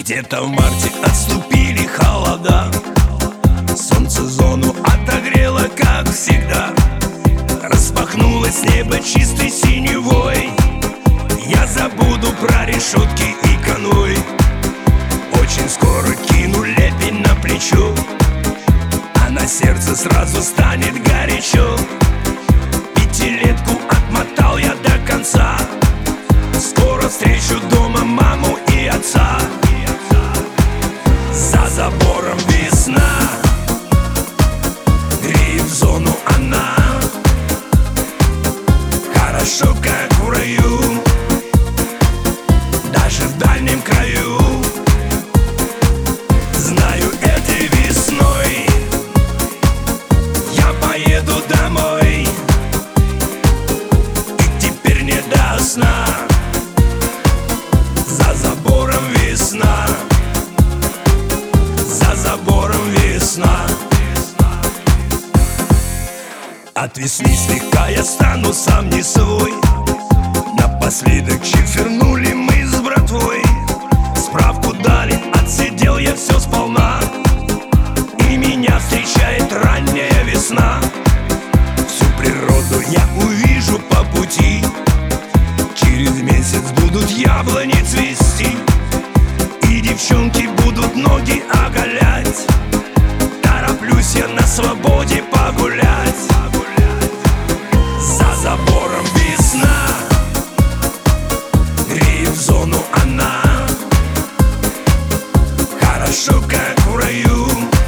Где-то в марте отступили холода, солнце зону отогрело, как всегда. Распахнулось небо чистой синевой, я забуду про решетки и конвой. Очень скоро кину лепень на плечо, а на сердце сразу станет горячо. Пятилетку отмотал я до конца, скоро встречу дома маму и отца. За забором весна, греет зону она, хорошо, как в раю, даже в дальнем краю. Знаю, этой весной я поеду домой, и теперь не до сна. За забором весна, за забором весна. От весны слегка я стану сам не свой. Напоследок чифернули мы с братвой, справку дали, отсидел я все сполна, и меня встречает ранняя весна. Всю природу я увижу по пути, через месяц будут яблони цвести, и девчонки будут ноги оголять. Тороплюсь я на свободе погулять. За забором весна, греет зону она, хорошо, как в раю,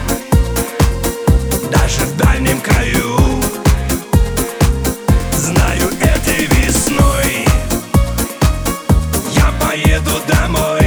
даже в дальнем краю. Знаю, этой весной я поеду домой,